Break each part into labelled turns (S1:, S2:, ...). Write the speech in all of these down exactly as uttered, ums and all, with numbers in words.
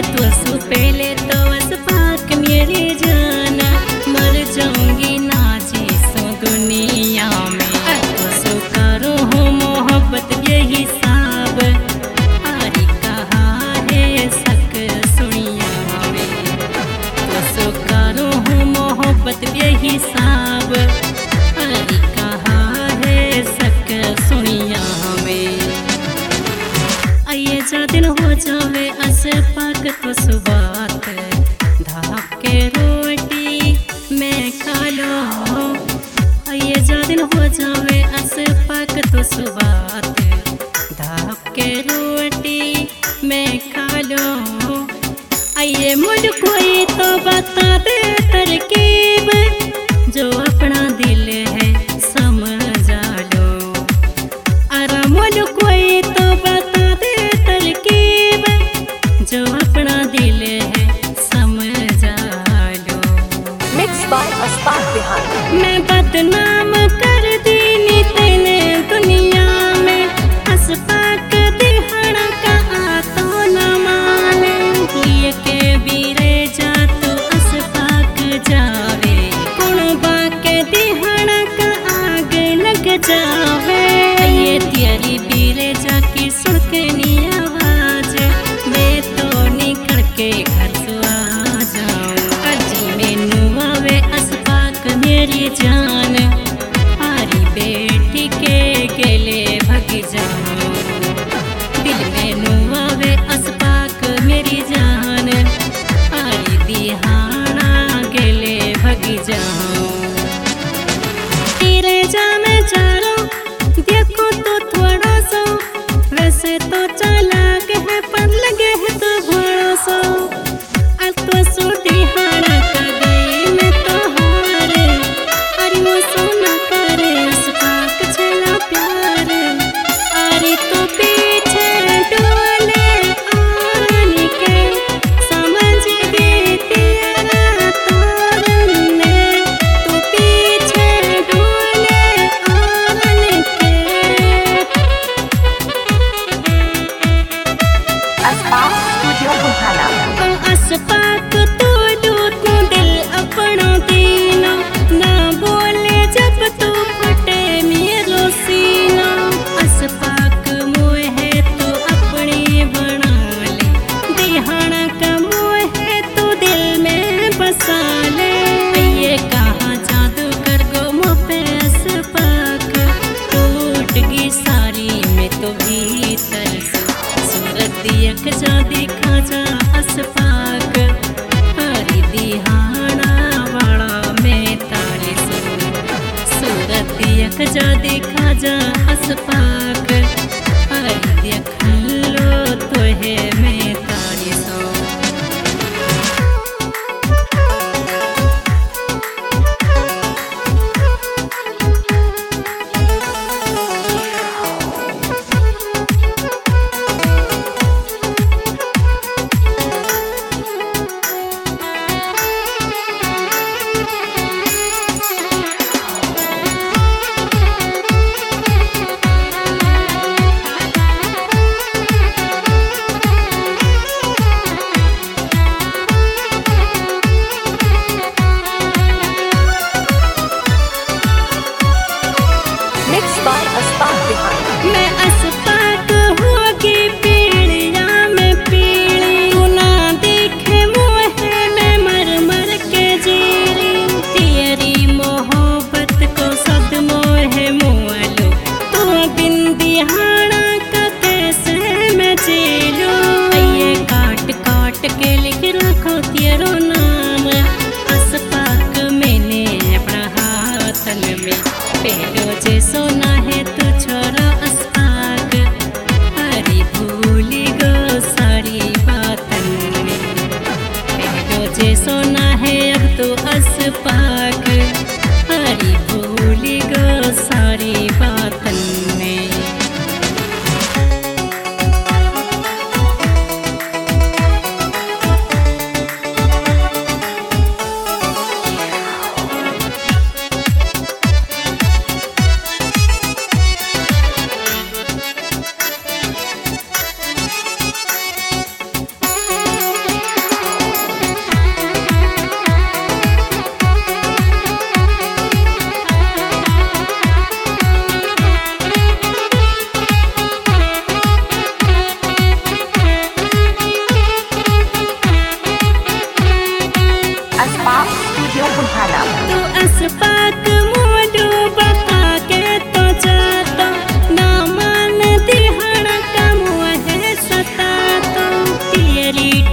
S1: तो सो पहले तो बस पाक मेरी जाना, मर जाऊंगी ना जी सो दुनिया में। तो सो करो हो मोहब्बत ये हिसाब, आरी कहा है सक सुनिया में। तो सो करो हो मोहब्बत ये हिसाब, आरी कहा है सक सुनिया में। आइए जा दिन हो जावे अस पाक तो सुबात, धाप के रोटी मैं खा लो। आइए जा दिन हो जावे अस पाक तो सुबात, धाप के रोटी मैं खा लो। आइए मुझ कोई तो बता दे तरकीब, जो अपना दिल है समझा लो। अरे मुझ कोई तो बता दे तरकीब, जो अपना दिल है समझा लो।
S2: Mixed by Asfaq Bihan।
S1: मैं बदनाम कर दी नी तेने दुनिया में, असफाक दिहाड़ा का तो न माने। लिए के बीरे जा तू असफाक जावे, कुणबा के दिहाड़ा का आग लग जावे। ये तेरी बीरे जाके सुन के नी आवाज, मैं तो निकल के घर से आ जाऊं। अजी मैनू आवे असफाक मेरी जान, आरी बेटी के गेले भग जाऊं। दिल मैनू आवे असफाक मेरी जान, आरी दिहाना गेले भग जाऊं। तेरे जा मैं चारों देखो तो थोड़ा सा, वैसे तो चालाक है पर लगे है तो घोड़ा सा। अब तो सो दिहाड़ा का गई मैं तो हारे, अरे वो सोना करे असफाक चला प्यार। अरे तो पीछे डोले आने के समझ गई तेरा तोरने, तो पीछे डोले आने के।
S2: Asfaq Studio Bhulhana।
S1: ओ असफाक तू दूत दिल अपना दीना, ना बोले जब तू फटे मेरो सीना। असफाक मोह है तो अपनी बना ले, दिहाना का मोह है तो दिल में बसा ले। ये कहाँ जादू कर गो मुँह पे असफाक, टूट गई सारी में तो भीतर से। सूरत यक जा दिखा जा असफाक, हरी दिहाना वाला में तारे सो। सूरत यक जा दिखा जा असफाक, हरी देख लो तो है में तारे सो।
S2: Mixed by Asfaq Bihan।
S1: मैं असफाक होगी पीड़िया में पीड़ी, तू ना देखे मुँह में मर मर के जीरी। तेरी मोहब्बत को सदमों है मोलो, तू बिन दिहाना का कैसे मैं जी लूं। ये काट काट के लिख रखो तेरो नाम, असफाक मैंने अपना हाथन में। पहलो जे सोना है तू छोरा असफाक, हरी भूली गो सारी बातन में। पहलो जे सोना है अब तो असफाक, हरी भूली गो सारी बातन में।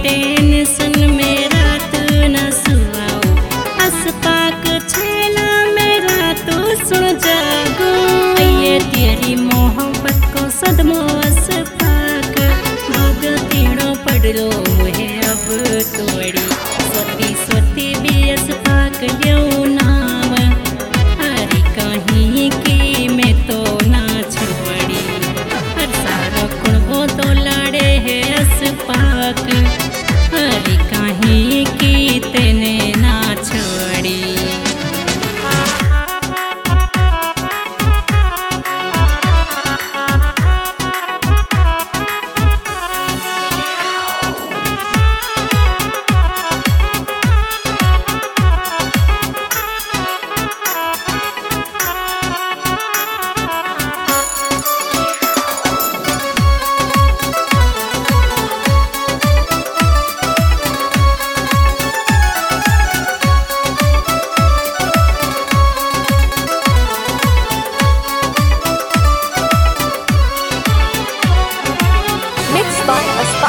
S1: टेंशन में रात न सुआओ अस्पाक छेला मेरा तो सुन जागो ये तेरी मोहब्बत को सदमो अस्पाक भग तीनों पड़ लो मुझे अब तोड़ी